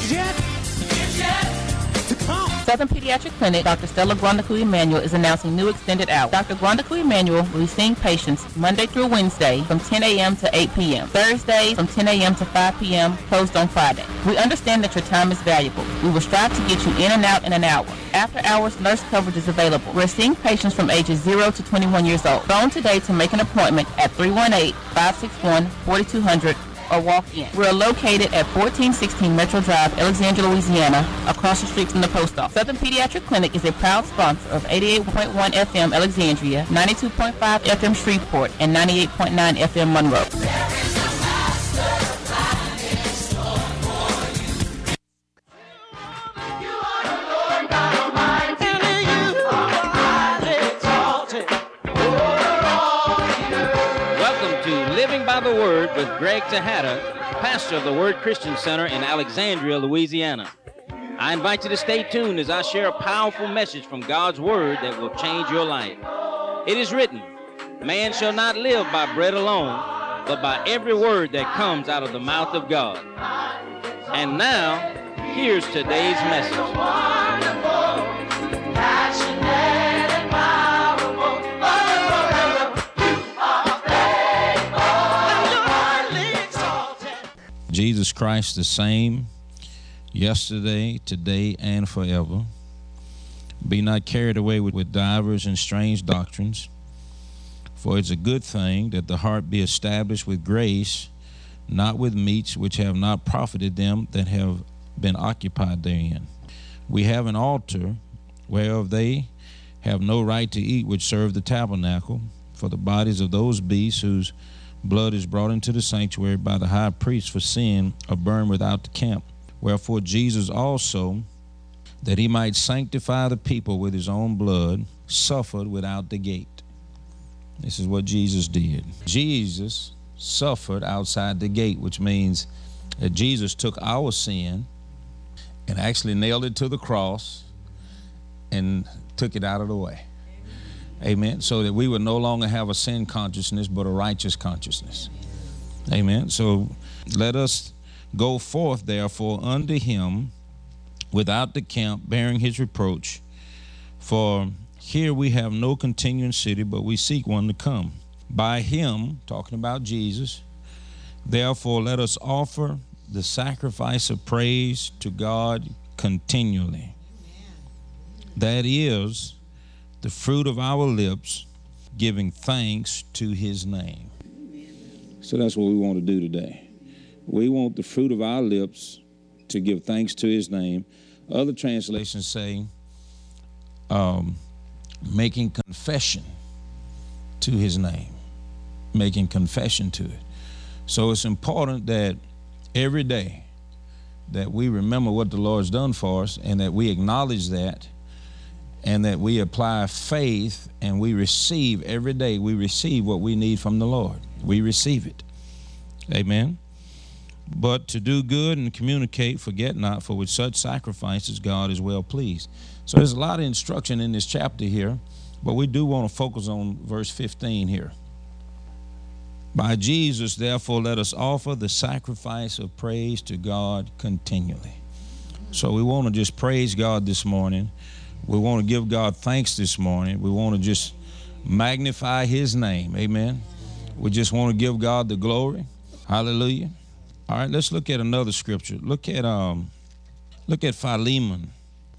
is yet to come. Southern Pediatric Clinic, Dr. Stella Grondaku Emanuel is announcing new extended hours. Dr. Grondaku Emanuel will be seeing patients Monday through Wednesday from 10 a.m. to 8 p.m. Thursdays from 10 a.m. to 5 p.m. closed on Friday. We understand that your time is valuable. We will strive to get you in and out in an hour. After hours nurse coverage is available. We're seeing patients from ages 0 to 21 years old. Phone today to make an appointment at 318-561-4200 or walk in. We're located at 1416 Metro Drive, Alexandria, Louisiana, across the street from the post office. Southern Pediatric Clinic is a proud sponsor of 88.1 FM Alexandria, 92.5 FM Shreveport, and 98.9 FM Monroe. By the Word with Greg Tejada, pastor of the Word Christian Center in Alexandria, Louisiana. I invite you to stay tuned as I share a powerful message from God's Word that will change your life. It is written, man shall not live by bread alone, but by every word that comes out of the mouth of God. And now, here's today's message. Jesus Christ the same, yesterday, today, and forever. Be not carried away with divers and strange doctrines, for it's a good thing that the heart be established with grace, not with meats which have not profited them that have been occupied therein. We have an altar whereof they have no right to eat which serve the tabernacle, for the bodies of those beasts whose blood is brought into the sanctuary by the high priest for sin are burned without the camp. Wherefore Jesus also, that he might sanctify the people with his own blood, suffered without the gate. This is what Jesus did. Jesus suffered outside the gate, which means that Jesus took our sin and actually nailed it to the cross and took it out of the way. Amen. So that we would no longer have a sin consciousness, but a righteous consciousness. Amen. So let us go forth, therefore, unto him without the camp, bearing his reproach. For here we have no continuing city, but we seek one to come. By him, talking about Jesus, therefore let us offer the sacrifice of praise to God continually. That is the fruit of our lips, giving thanks to his name. So that's what we want to do today. We want the fruit of our lips to give thanks to his name. Other translations say making confession to his name, making confession to it. So it's important that every day that we remember what the Lord's done for us and that we acknowledge that, and that we apply faith and we receive every day. We receive what we need from the Lord. We receive it. Amen. But to do good and communicate, forget not, for with such sacrifices God is well pleased. So there's a lot of instruction in this chapter here, but we do want to focus on verse 15 here. By Jesus, therefore, let us offer the sacrifice of praise to God continually. So we want to just praise God this morning. We want to give God thanks this morning. We want to just magnify his name. Amen. We just want to give God the glory. Hallelujah. All right, let's look at another scripture. Look at Philemon.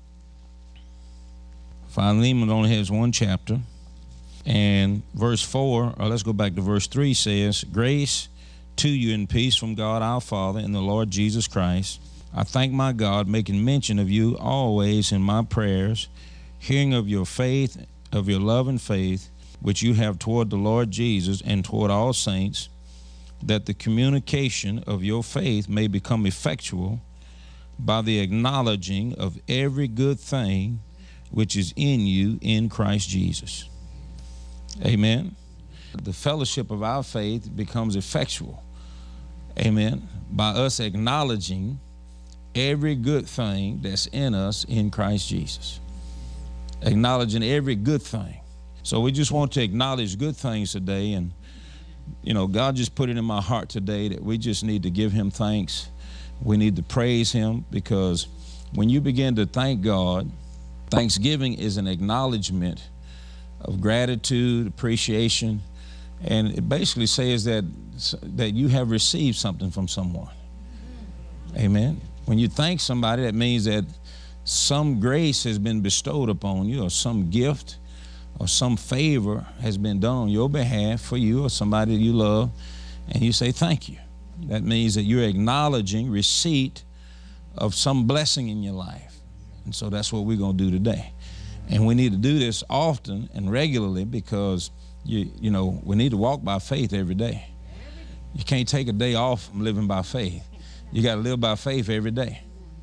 Philemon only has one chapter. And verse 4, or let's go back to verse 3, says, grace to you and peace from God our Father and the Lord Jesus Christ. I thank my God, making mention of you always in my prayers, hearing of your faith, of your love and faith, which you have toward the Lord Jesus and toward all saints, that the communication of your faith may become effectual by the acknowledging of every good thing which is in you in Christ Jesus. Amen. The fellowship of our faith becomes effectual. Amen. By us acknowledging every good thing that's in us in Christ Jesus. Acknowledging every good thing. So we just want to acknowledge good things today. And, you know, God just put it in my heart today that we just need to give him thanks We need to praise him, because when you begin to thank God, thanksgiving is an acknowledgement of gratitude, appreciation, and it basically says that you have received something from someone. Amen. When you thank somebody, that means that some grace has been bestowed upon you, or some gift or some favor has been done on your behalf for you or somebody you love, and you say thank you. That means that you're acknowledging receipt of some blessing in your life. And so that's what we're going to do today. And we need to do this often and regularly, because you know, we need to walk by faith every day. You can't take a day off from living by faith. You got to live by faith every day.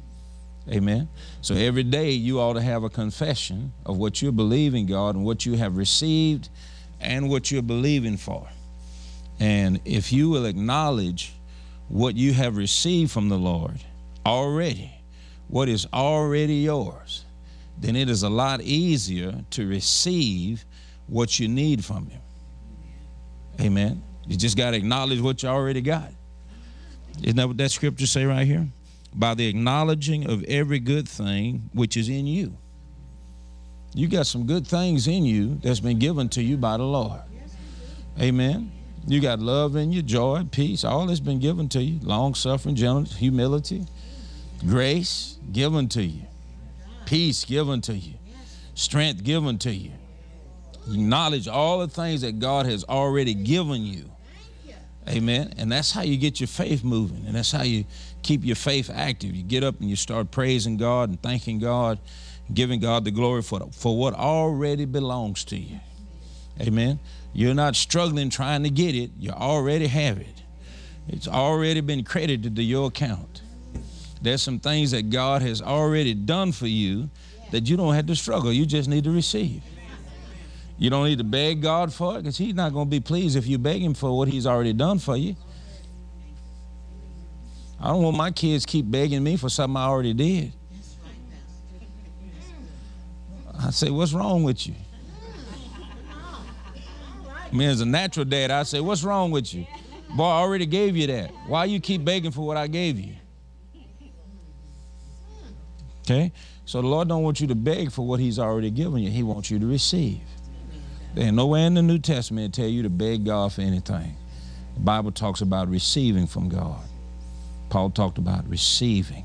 Amen. So every day you ought to have a confession of what you're believing God and what you have received and what you're believing for. And if you will acknowledge what you have received from the Lord already, what is already yours, then it is a lot easier to receive what you need from him. Amen. You just got to acknowledge what you already got. Isn't that what that scripture say right here? By the acknowledging of every good thing which is in you. You got some good things in you that's been given to you by the Lord. Amen. You got love in you, joy, peace, all that's been given to you. Long-suffering, gentleness, humility, grace given to you. Peace given to you. Strength given to you. You acknowledge all the things that God has already given you. Amen. And that's how you get your faith moving. And that's how you keep your faith active. You get up and you start praising God and thanking God, giving God the glory for what already belongs to you. Amen. You're not struggling trying to get it. You already have it. It's already been credited to your account. There's some things that God has already done for you that you don't have to struggle. You just need to receive. You don't need to beg God for it, because he's not going to be pleased if you beg him for what he's already done for you. I don't want my kids keep begging me for something I already did. I say, what's wrong with you? I mean, as a natural dad, I say, what's wrong with you? Boy, I already gave you that. Why you keep begging for what I gave you? Okay? So the Lord don't want you to beg for what he's already given you. He wants you to receive. There ain't nowhere in the New Testament tell you to beg God for anything. The Bible talks about receiving from God. Paul talked about receiving,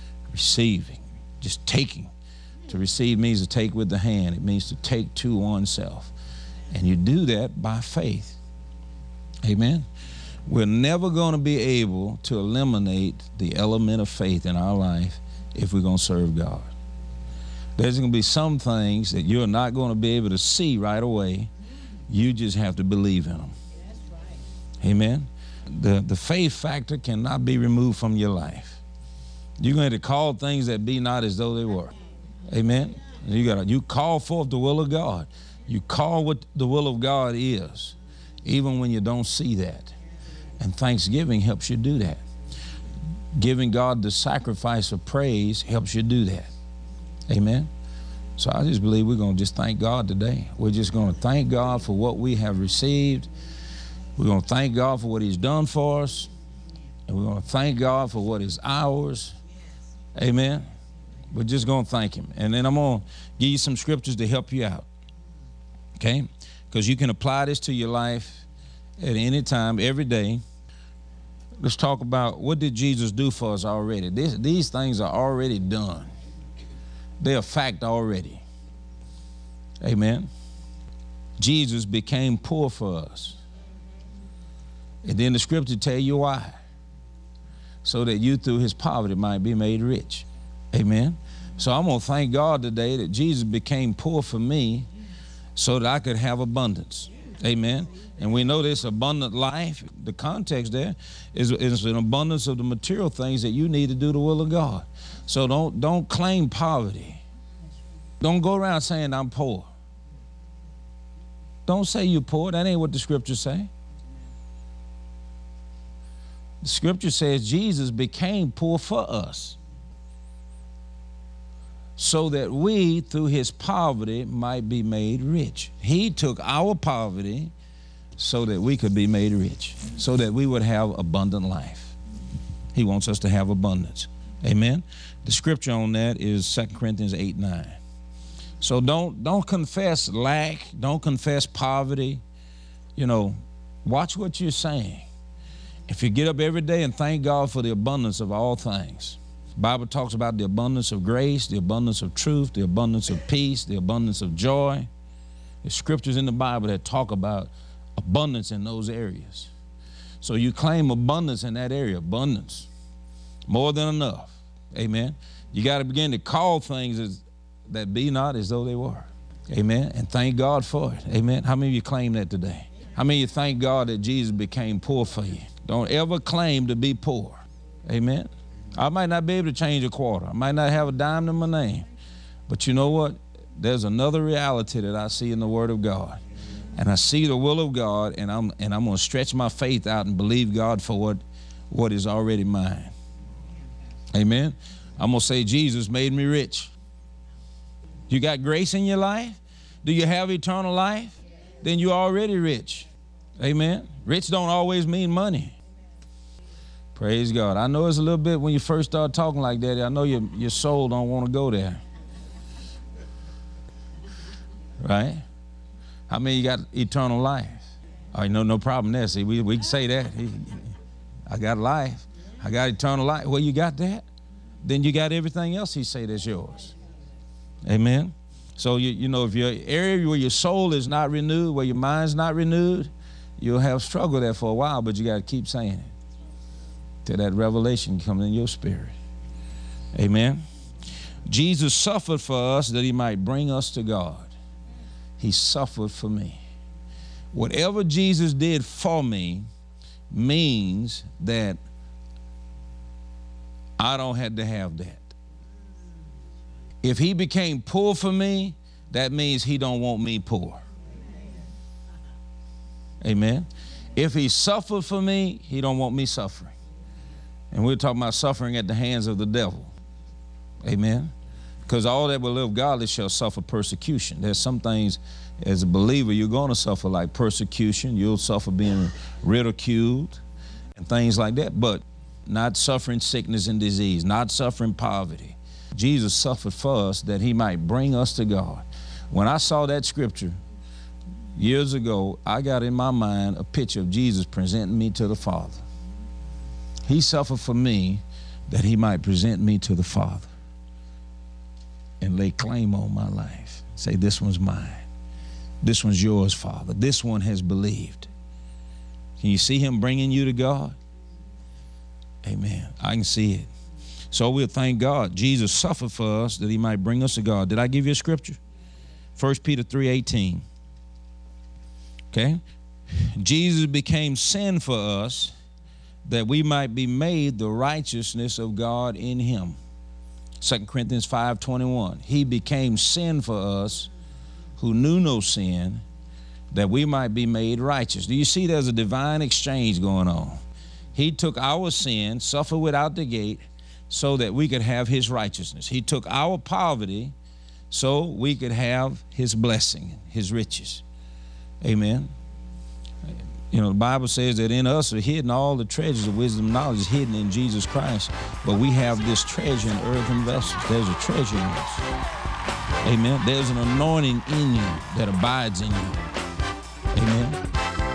just taking. To receive means to take with the hand. It means to take to oneself. And you do that by faith. Amen. We're never going to be able to eliminate the element of faith in our life if we're going to serve God. There's going to be some things that you're not going to be able to see right away. You just have to believe in them. Amen. The faith factor cannot be removed from your life. You're going to call things that be not as though they were. Amen. You call forth the will of God. You call what the will of God is, even when you don't see that. And thanksgiving helps you do that. Giving God the sacrifice of praise helps you do that. Amen. So I just believe we're going to just thank God today. We're just going to thank God for what we have received. We're going to thank God for what he's done for us. And we're going to thank God for what is ours. Amen. We're just going to thank him. And then I'm going to give you some scriptures to help you out. Okay? Because you can apply this to your life at any time, every day. Let's talk about, what did Jesus do for us already? These things are already done. They're a fact already. Amen. Jesus became poor for us. And then the scripture tell you why. So that you through his poverty might be made rich. Amen. So I'm going to thank God today that Jesus became poor for me so that I could have abundance. Amen. And we know this abundant life, the context there is an abundance of the material things that you need to do the will of God. So don't claim poverty. Don't go around saying I'm poor. Don't say you're poor. That ain't what the scriptures say. The scripture says Jesus became poor for us so that we, through his poverty, might be made rich. He took our poverty so that we could be made rich, so that we would have abundant life. He wants us to have abundance. Amen. The scripture on that is 2 Corinthians 8:9. So don't confess lack. Don't confess poverty. You know, watch what you're saying. If you get up every day and thank God for the abundance of all things. The Bible talks about the abundance of grace, the abundance of truth, the abundance of peace, the abundance of joy. There's scriptures in the Bible that talk about abundance in those areas. So you claim abundance in that area, abundance, more than enough. Amen. You got to begin to call things that be not as though they were. Amen. And thank God for it. Amen. How many of you claim that today? How many of you thank God that Jesus became poor for you? Don't ever claim to be poor. Amen. I might not be able to change a quarter. I might not have a dime to my name. But you know what? There's another reality that I see in the Word of God. And I see the will of God, and I'm going to stretch my faith out and believe God for what is already mine. Amen. I'm going to say Jesus made me rich. You got grace in your life? Do you have eternal life? Then you're already rich. Amen. Rich don't always mean money. Praise God. I know it's a little bit when you first start talking like that. I know your soul don't want to go there. Right? How many you got eternal life? Oh, no problem there. See, we can say that. I got life. I got eternal life. Well, you got that? Then you got everything else he say that's yours. Amen. So, you know, if your area where your soul is not renewed, where your mind's not renewed, you'll have struggle there for a while, but you got to keep saying it till that revelation comes in your spirit. Amen. Jesus suffered for us that he might bring us to God. He suffered for me. Whatever Jesus did for me means that I don't have to have that. If he became poor for me, that means he don't want me poor. Amen. If he suffered for me, he don't want me suffering. And we're talking about suffering at the hands of the devil. Amen. Because all that will live godly shall suffer persecution. There's some things as a believer you're going to suffer, like persecution. You'll suffer being ridiculed and things like that, but not suffering sickness and disease, not suffering poverty. Jesus suffered for us that he might bring us to God. When I saw that scripture years ago, I got in my mind a picture of Jesus presenting me to the Father. He suffered for me that he might present me to the Father and lay claim on my life. Say, this one's mine. This one's yours, Father. This one has believed. Can you see him bringing you to God? Amen. I can see it. So we'll thank God. Jesus suffered for us that he might bring us to God. Did I give you a scripture? 1 Peter 3:18. Okay. Jesus became sin for us that we might be made the righteousness of God in him. 2 Corinthians 5:21. He became sin for us who knew no sin, that we might be made righteous. Do you see there's a divine exchange going on? He took our sin, suffered without the gate, so that we could have his righteousness. He took our poverty so we could have his blessing, his riches. Amen. You know, the Bible says that in us are hidden all the treasures of wisdom and knowledge is hidden in Jesus Christ. But we have this treasure in earthen vessels. There's a treasure in us. Amen. There's an anointing in you that abides in you. Amen.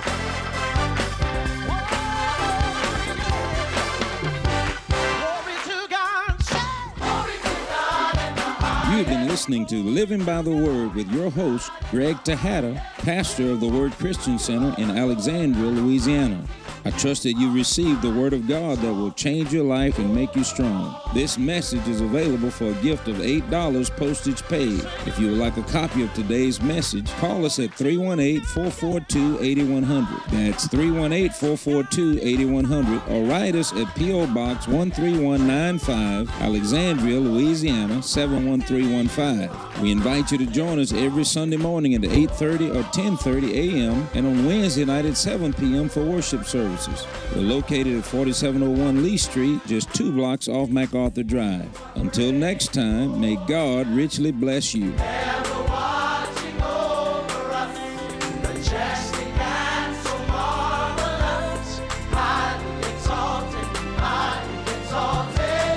You've been listening to Living by the Word with your host, Greg Tejada, pastor of the Word Christian Center in Alexandria, Louisiana. I trust that you received the Word of God that will change your life and make you strong. This message is available for a gift of $8 postage paid. If you would like a copy of today's message, call us at 318-442-8100. That's 318-442-8100, or write us at P.O. Box 13195, Alexandria, Louisiana 71315. We invite you to join us every Sunday morning at 8:30 or 10:30 a.m. and on Wednesday night at 7 p.m. for worship services. We're located at 4701 Lee Street, just 2 blocks off MacArthur Drive. Until next time, may God richly bless you.